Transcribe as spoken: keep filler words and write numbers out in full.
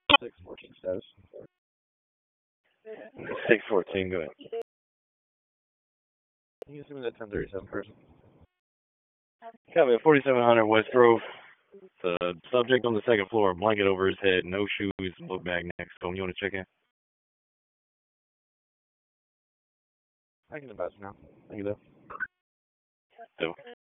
six fourteen status. six fourteen, go ahead. Can you assume that ten thirty-seven person? Copy, forty-seven hundred West Grove. The subject on the second floor, blanket over his head, no shoes, book bag next to him. You want to check in? I can advise now. Thank you, though. So.